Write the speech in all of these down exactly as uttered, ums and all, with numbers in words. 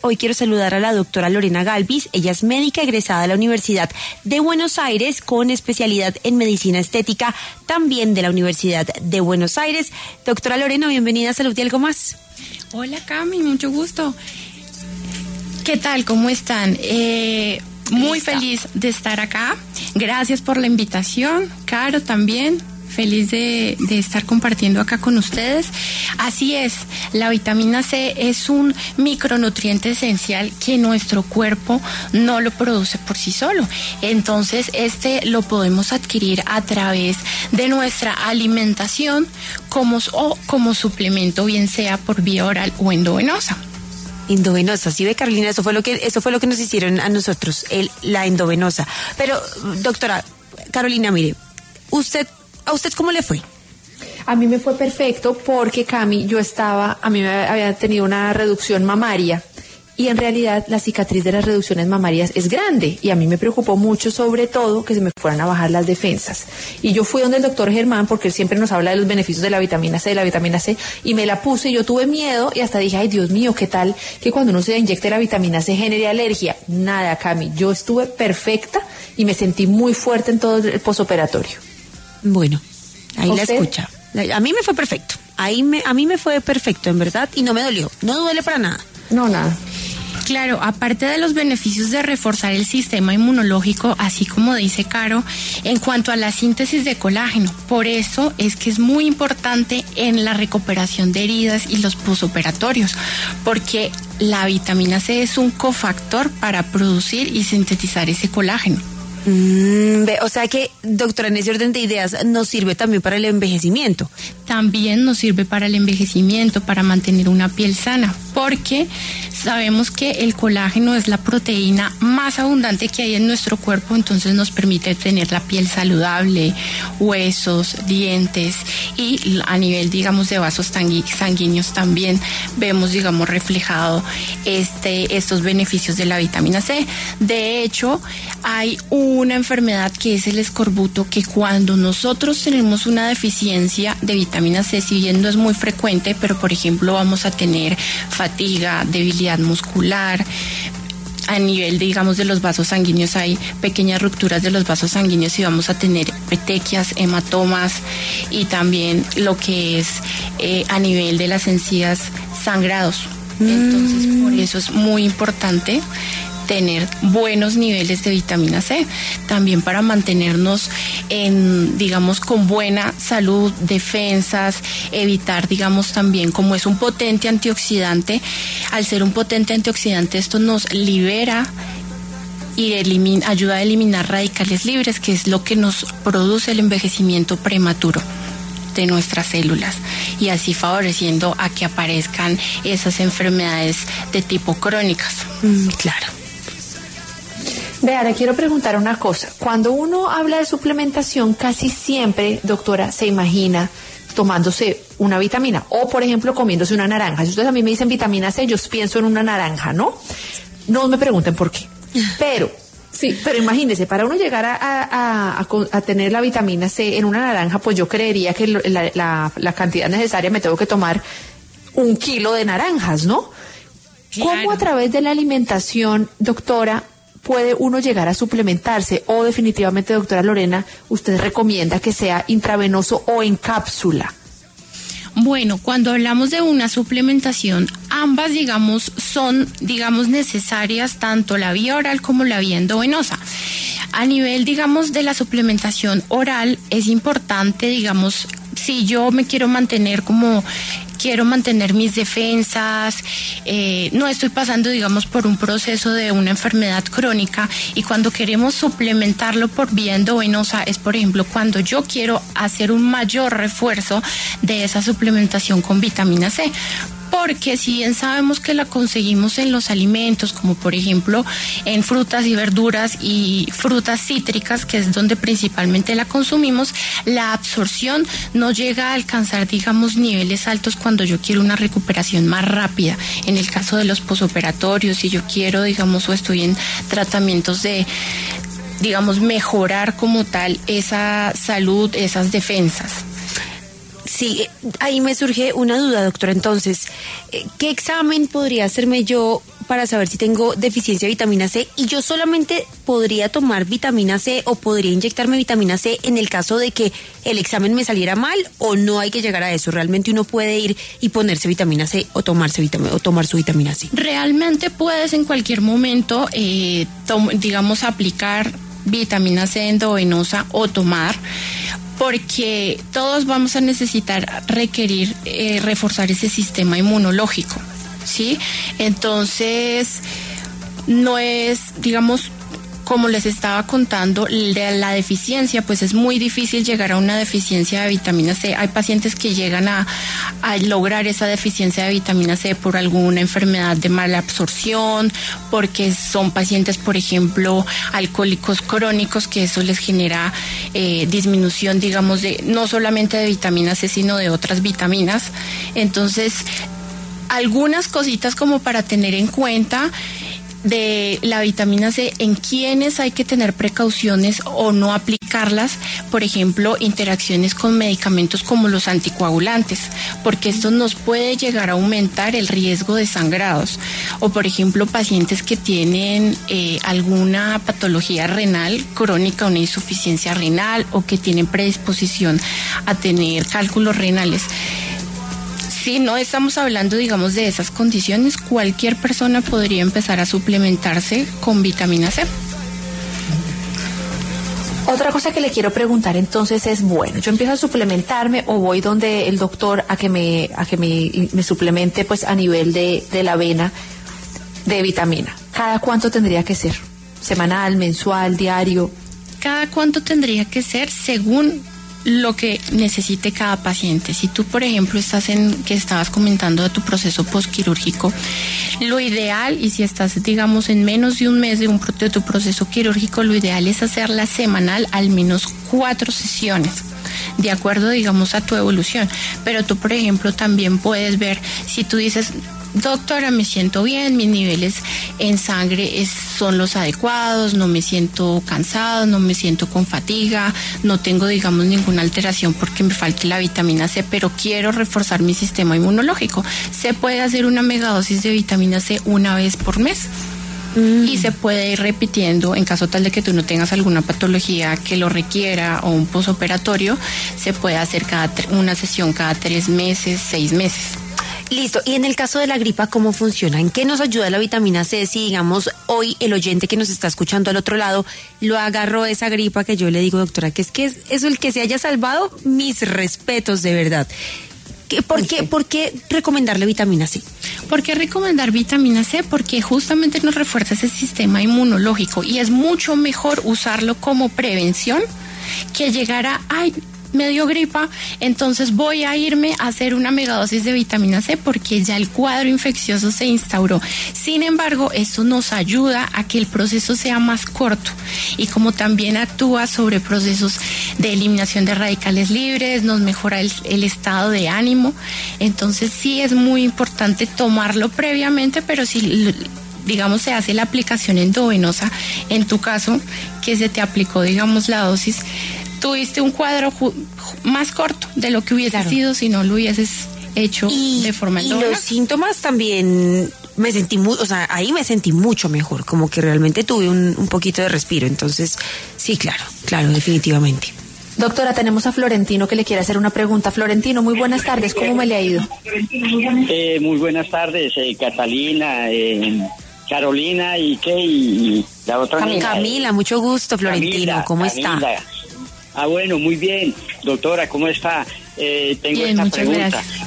Hoy quiero saludar a la doctora Lorena Galvis. Ella es médica egresada de la Universidad de Buenos Aires con especialidad en medicina estética, también de la Universidad de Buenos Aires. Doctora Lorena, bienvenida a Salud y Algo Más. Hola Cami, mucho gusto. ¿Qué tal? ¿Cómo están? Eh, muy Lista. Feliz de estar acá. Gracias por la invitación. Caro también. Feliz de, de estar compartiendo acá con ustedes. Así es, la vitamina C es un micronutriente esencial que nuestro cuerpo no lo produce por sí solo. Entonces, este lo podemos adquirir a través de nuestra alimentación como, o como suplemento, bien sea por vía oral o endovenosa. Endovenosa, sí ve, Carolina, eso fue lo que eso fue lo que nos hicieron a nosotros, el, la endovenosa. Pero, doctora Carolina, mire, usted ¿a usted cómo le fue? A mí me fue perfecto porque, Cami, yo estaba, a mí me había tenido una reducción mamaria y en realidad la cicatriz de las reducciones mamarias es grande y a mí me preocupó mucho, sobre todo, que se me fueran a bajar las defensas. Y yo fui donde el doctor Germán, porque él siempre nos habla de los beneficios de la vitamina C, de la vitamina C, y me la puse y yo tuve miedo y hasta dije, ay, Dios mío, ¿qué tal que cuando uno se inyecte la vitamina C genere alergia? Nada, Cami, yo estuve perfecta y me sentí muy fuerte en todo el posoperatorio. Bueno, ahí la ¿Usted? escucha. A mí me fue perfecto. Ahí me, a mí me fue perfecto, en verdad, y no me dolió. No duele para nada. No, nada. Claro, aparte de los beneficios de reforzar el sistema inmunológico, así como dice Caro, en cuanto a la síntesis de colágeno, por eso es que es muy importante en la recuperación de heridas y los posoperatorios, porque la vitamina C es un cofactor para producir y sintetizar ese colágeno. Mm, ve, o sea que, doctora, en ese orden de ideas, nos sirve también para el envejecimiento. También nos sirve para el envejecimiento, para mantener una piel sana, porque sabemos que el colágeno es la proteína más abundante que hay en nuestro cuerpo, entonces nos permite tener la piel saludable, huesos, dientes, y a nivel, digamos, de vasos sanguíneos también vemos, digamos, reflejado este, estos beneficios de la vitamina C. De hecho, hay una enfermedad que es el escorbuto, que cuando nosotros tenemos una deficiencia de vitamina C, si bien no es muy frecuente, pero por ejemplo vamos a tener fatiga, debilidad muscular. A nivel, digamos, de los vasos sanguíneos hay pequeñas rupturas de los vasos sanguíneos y vamos a tener petequias, hematomas y también lo que es eh, a nivel de las encías, sangrados. Entonces, mm. por eso es muy importante tener buenos niveles de vitamina C, también para mantenernos en, digamos, con buena salud, defensas, evitar, digamos, también, como es un potente antioxidante, al ser un potente antioxidante esto nos libera y elimina, ayuda a eliminar radicales libres, que es lo que nos produce el envejecimiento prematuro de nuestras células, y así favoreciendo a que aparezcan esas enfermedades de tipo crónicas. Mm, claro. Vea, le quiero preguntar una cosa. Cuando uno habla de suplementación, casi siempre, doctora, se imagina tomándose una vitamina o, por ejemplo, comiéndose una naranja. Si ustedes a mí me dicen vitamina C, yo pienso en una naranja, ¿no? No me pregunten por qué. Pero, sí, pero imagínese, para uno llegar a, a, a, a tener la vitamina C en una naranja, pues yo creería que la, la, la cantidad necesaria me tengo que tomar un kilo de naranjas, ¿no? Claro. ¿Cómo a través de la alimentación, doctora, puede uno llegar a suplementarse? O definitivamente, doctora Lorena, usted recomienda que sea intravenoso o en cápsula. Bueno, cuando hablamos de una suplementación, ambas, digamos, son, digamos, necesarias, tanto la vía oral como la vía endovenosa. A nivel, digamos, de la suplementación oral, es importante, digamos, si yo me quiero mantener como quiero mantener mis defensas, eh, no estoy pasando, digamos, por un proceso de una enfermedad crónica, y cuando queremos suplementarlo por vía endovenosa es, por ejemplo, cuando yo quiero hacer un mayor refuerzo de esa suplementación con vitamina C. Porque si bien sabemos que la conseguimos en los alimentos, como por ejemplo en frutas y verduras y frutas cítricas, que es donde principalmente la consumimos, la absorción no llega a alcanzar, digamos, niveles altos cuando yo quiero una recuperación más rápida. En el caso de los posoperatorios, si yo quiero, digamos, o estoy en tratamientos de, digamos, mejorar como tal esa salud, esas defensas. Sí, ahí me surge una duda, doctora. Entonces, ¿qué examen podría hacerme yo para saber si tengo deficiencia de vitamina C y yo solamente podría tomar vitamina C o podría inyectarme vitamina C en el caso de que el examen me saliera mal, o no hay que llegar a eso? Realmente uno puede ir y ponerse vitamina C o tomarse vitamina, o tomar su vitamina C. Realmente puedes en cualquier momento, eh, tom- digamos, aplicar vitamina C endovenosa o tomar, porque todos vamos a necesitar requerir eh, reforzar ese sistema inmunológico, ¿sí? Entonces, no es, digamos, como les estaba contando, de la deficiencia, pues es muy difícil llegar a una deficiencia de vitamina C. Hay pacientes que llegan a, a lograr esa deficiencia de vitamina C por alguna enfermedad de mala absorción, porque son pacientes, por ejemplo, alcohólicos crónicos, que eso les genera eh, disminución, digamos, de no solamente de vitamina C, sino de otras vitaminas. Entonces, algunas cositas como para tener en cuenta de la vitamina C, en quienes hay que tener precauciones o no aplicarlas, por ejemplo, interacciones con medicamentos como los anticoagulantes, porque esto nos puede llegar a aumentar el riesgo de sangrados, o por ejemplo, pacientes que tienen eh, alguna patología renal crónica, una insuficiencia renal, o que tienen predisposición a tener cálculos renales. Si no estamos hablando, digamos, de esas condiciones, cualquier persona podría empezar a suplementarse con vitamina C. Otra cosa que le quiero preguntar entonces es, bueno, yo empiezo a suplementarme o voy donde el doctor a que me a que me, me suplemente pues a nivel de, de la avena de vitamina. ¿Cada cuánto tendría que ser? ¿Semanal, mensual, diario? Cada cuánto tendría que ser según lo que necesite cada paciente. Si tú, por ejemplo, estás en, que estabas comentando de tu proceso postquirúrgico, lo ideal, y si estás, digamos, en menos de un mes de, un, de tu proceso quirúrgico, lo ideal es hacerla semanal, al menos cuatro sesiones, de acuerdo, digamos, a tu evolución. Pero tú, por ejemplo, también puedes ver, si tú dices, doctora, me siento bien, mis niveles en sangre es, son los adecuados, no me siento cansado, no me siento con fatiga, no tengo, digamos, ninguna alteración porque me falte la vitamina C, pero quiero reforzar mi sistema inmunológico. Se puede hacer una megadosis de vitamina C una vez por mes. Mm. Y se puede ir repitiendo en caso tal de que tú no tengas alguna patología que lo requiera o un posoperatorio, se puede hacer cada una sesión cada tres meses, seis meses. Listo. Y en el caso de la gripa, ¿cómo funciona? ¿En qué nos ayuda la vitamina C? Si, digamos, hoy el oyente que nos está escuchando al otro lado lo agarró esa gripa, que yo le digo, doctora, que es que es eso, el que se haya salvado, mis respetos, de verdad. ¿Por qué, ¿Por qué recomendarle vitamina C? ¿Por qué recomendar vitamina C? Porque justamente nos refuerza ese sistema inmunológico y es mucho mejor usarlo como prevención que llegar a, ay, me dio gripa, entonces voy a irme a hacer una megadosis de vitamina C porque ya el cuadro infeccioso se instauró. Sin embargo, esto nos ayuda a que el proceso sea más corto y como también actúa sobre procesos de eliminación de radicales libres, nos mejora el, el estado de ánimo. Entonces sí es muy importante tomarlo previamente, pero si, digamos, se hace la aplicación endovenosa, en tu caso, que se te aplicó, digamos, la dosis, tuviste un cuadro ju- más corto de lo que hubiese claro. sido si no lo hubieses hecho y, de forma endovenosa. Y los síntomas también me sentí muy, o sea, ahí me sentí mucho mejor, como que realmente tuve un, un poquito de respiro. Entonces, sí, claro, claro, definitivamente. Doctora, tenemos a Florentino que le quiere hacer una pregunta. Florentino, muy buenas tardes, ¿cómo me le ha ido? Eh, muy buenas tardes, eh, Catalina, eh, Carolina y qué, y la otra Camila, Camila, mucho gusto, Florentino, Camila, ¿cómo Camila. está? Ah, bueno, muy bien. Doctora, ¿cómo está? Eh, tengo bien, esta pregunta. Gracias.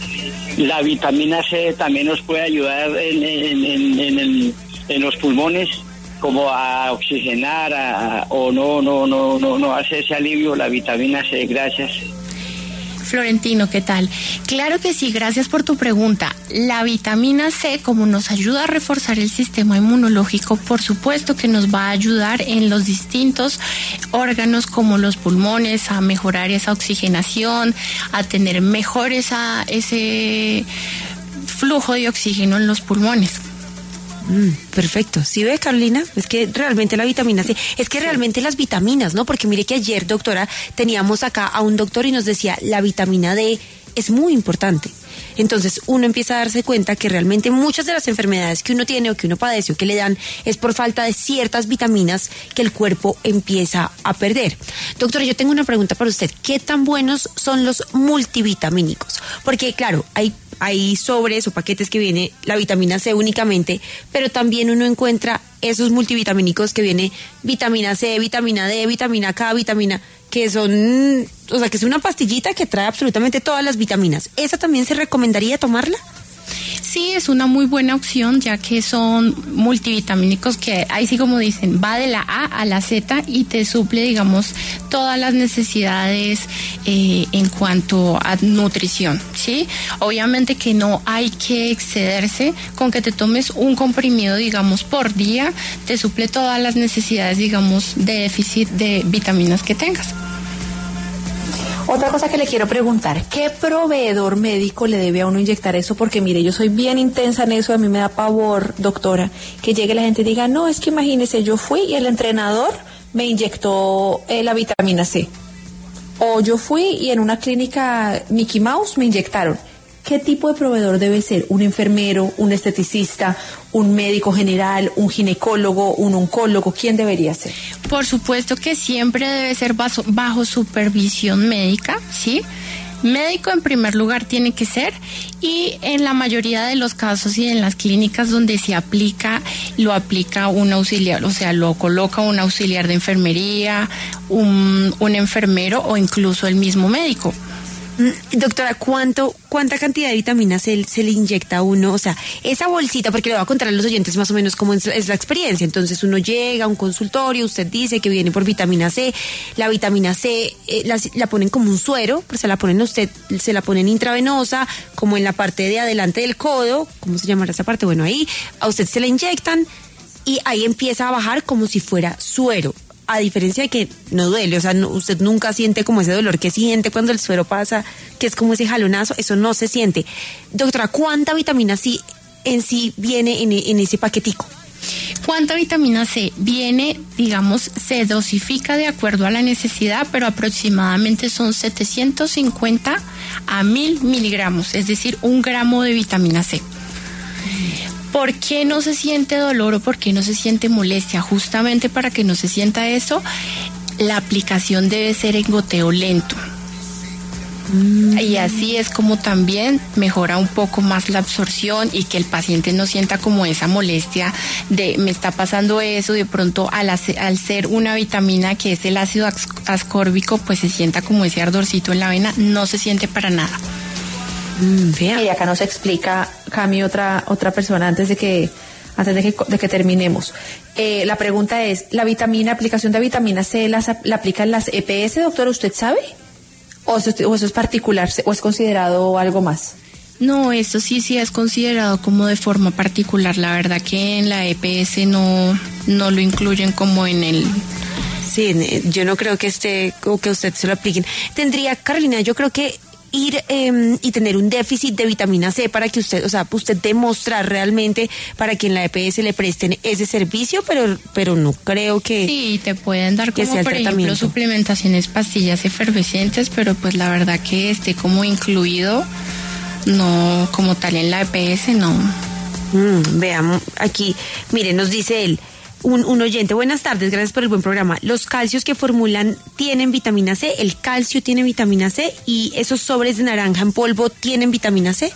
¿La vitamina C también nos puede ayudar en, en, en, en, el, en los pulmones, como a oxigenar a, o no, no, no, no, no hace ese alivio la vitamina C? Gracias. Florentino, ¿qué tal? Claro que sí, gracias por tu pregunta. La vitamina C, como nos ayuda a reforzar el sistema inmunológico, por supuesto que nos va a ayudar en los distintos órganos como los pulmones, a mejorar esa oxigenación, a tener mejor esa, ese flujo de oxígeno en los pulmones. Mm, perfecto. ¿Sí ve, Carolina? Es que realmente la vitamina C, es que sí. realmente las vitaminas, ¿no? Porque mire que ayer, doctora, teníamos acá a un doctor y nos decía, la vitamina D es muy importante. Entonces uno empieza a darse cuenta que realmente muchas de las enfermedades que uno tiene o que uno padece o que le dan es por falta de ciertas vitaminas que el cuerpo empieza a perder. Doctora, yo tengo una pregunta para usted. ¿Qué tan buenos son los multivitamínicos? Porque claro, hay hay sobres o paquetes que viene la vitamina C únicamente, pero también uno encuentra esos multivitamínicos que viene vitamina C, vitamina D, vitamina K, vitamina, que son, o sea, que es una pastillita que trae absolutamente todas las vitaminas. ¿Esa también se recomendaría tomarla? Sí, es una muy buena opción, ya que son multivitamínicos que ahí sí, como dicen, va de la A a la Z y te suple, digamos, todas las necesidades eh, en cuanto a nutrición, ¿sí? Obviamente que no hay que excederse con que te tomes un comprimido, digamos, por día, te suple todas las necesidades, digamos, de déficit de vitaminas que tengas. Otra cosa que le quiero preguntar, ¿qué proveedor médico le debe a uno inyectar eso? Porque mire, yo soy bien intensa en eso, a mí me da pavor, doctora, que llegue la gente y diga, no, es que imagínese, yo fui y el entrenador me inyectó eh, la vitamina C. O yo fui y en una clínica Mickey Mouse me inyectaron. ¿Qué tipo de proveedor debe ser? ¿Un enfermero, un esteticista, un médico general, un ginecólogo, un oncólogo? ¿Quién debería ser? Por supuesto que siempre debe ser bajo, bajo supervisión médica, ¿sí? Médico en primer lugar tiene que ser, y en la mayoría de los casos y en las clínicas donde se aplica, lo aplica un auxiliar, o sea, lo coloca un auxiliar de enfermería, un, un enfermero o incluso el mismo médico. Doctora, ¿cuánto, cuánta cantidad de vitaminas se, se le inyecta a uno? O sea, esa bolsita, porque le voy a contar a los oyentes más o menos cómo es, es la experiencia. Entonces uno llega a un consultorio, usted dice que viene por vitamina C, la vitamina C eh, la, la ponen como un suero, pues se la ponen a usted, se la ponen intravenosa, como en la parte de adelante del codo, ¿cómo se llamará esa parte? Bueno, ahí a usted se la inyectan y ahí empieza a bajar como si fuera suero. A diferencia de que no duele, o sea, no, usted nunca siente como ese dolor que siente cuando el suero pasa, que es como ese jalonazo, eso no se siente. Doctora, ¿cuánta vitamina C en sí viene en, en ese paquetico? ¿Cuánta vitamina C viene? Digamos, se dosifica de acuerdo a la necesidad, pero aproximadamente son setecientos cincuenta a mil miligramos, es decir, un gramo de vitamina C. ¿Por qué no se siente dolor o por qué no se siente molestia? Justamente para que no se sienta eso, la aplicación debe ser en goteo lento. Mm. Y así es como también mejora un poco más la absorción y que el paciente no sienta como esa molestia de me está pasando eso, de pronto al, hacer, al ser una vitamina que es el ácido ascórbico, pues se sienta como ese ardorcito en la vena, no se siente para nada. Mm, y acá nos explica, Cami, otra otra persona antes de que antes de que, de que terminemos. Eh, la pregunta es, ¿la vitamina, aplicación de vitamina C las, la aplican las E P S, doctora? ¿Usted sabe? ¿O eso, o eso es particular o es considerado algo más? No, esto sí, sí es considerado como de forma particular. La verdad que en la E P S no, no lo incluyen como en el... Sí, yo no creo que esté o que usted se lo apliquen. Tendría, Carolina, yo creo que ir eh, y tener un déficit de vitamina C para que usted, o sea, usted demostrar realmente para que en la E P S le presten ese servicio, pero pero no creo que... Sí, te pueden dar como, por ejemplo, suplementaciones, pastillas efervescentes, pero pues la verdad que esté como incluido, no, como tal en la E P S, no. Mm, veamos, aquí, mire, nos dice él, Un, un oyente, buenas tardes, gracias por el buen programa. Los calcios que formulan tienen vitamina C, el calcio tiene vitamina C y esos sobres de naranja en polvo tienen vitamina C.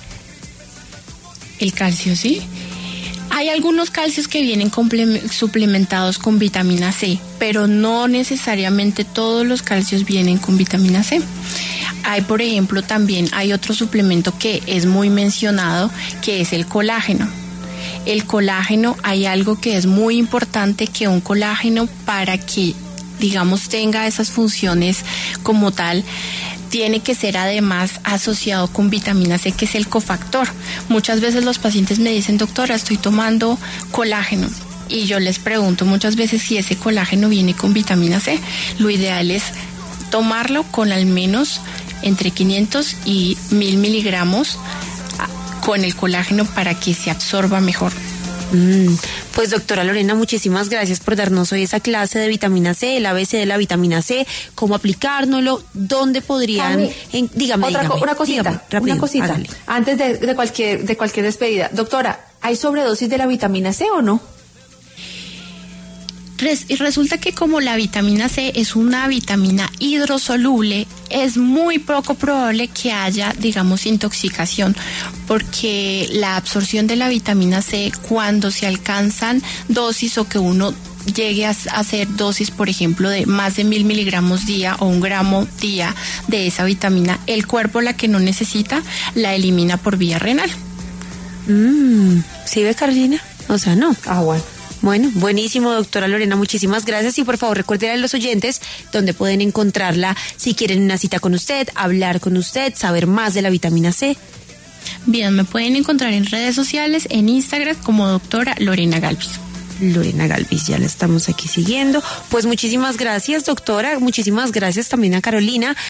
El calcio, sí. Hay algunos calcios que vienen suplementados con vitamina C, pero no necesariamente todos los calcios vienen con vitamina C. Hay, por ejemplo, también hay otro suplemento que es muy mencionado, que es el colágeno. El colágeno, hay algo que es muy importante, que un colágeno, para que, digamos, tenga esas funciones como tal, tiene que ser además asociado con vitamina C, que es el cofactor. Muchas veces los pacientes me dicen, doctora, estoy tomando colágeno. Y yo les pregunto muchas veces si ese colágeno viene con vitamina C. Lo ideal es tomarlo con al menos entre quinientos y mil miligramos con el colágeno para que se absorba mejor. Mm, pues doctora Lorena, muchísimas gracias por darnos hoy esa clase de vitamina C, el A B C de la vitamina C, cómo aplicárnoslo, dónde podrían, Cami, en, dígame, otra, dígame, una cosita, dígame, rápido, una cosita, hágale. antes de, de cualquier de cualquier despedida, doctora, ¿hay sobredosis de la vitamina C o no? Res- y resulta que como la vitamina C es una vitamina hidrosoluble, es muy poco probable que haya, digamos, intoxicación, porque la absorción de la vitamina C, cuando se alcanzan dosis o que uno llegue a hacer dosis, por ejemplo, de más de mil miligramos día o un gramo día de esa vitamina, el cuerpo la que no necesita la elimina por vía renal. Mm, ¿sí ve, Carolina? O sea, no. Ah, bueno. Bueno, buenísimo, doctora Lorena, muchísimas gracias y por favor recuerden a los oyentes donde pueden encontrarla si quieren una cita con usted, hablar con usted, saber más de la vitamina C. Bien, me pueden encontrar en redes sociales, en Instagram como doctora Lorena Galvis. Lorena Galvis, ya la estamos aquí siguiendo. Pues muchísimas gracias, doctora, muchísimas gracias también a Carolina.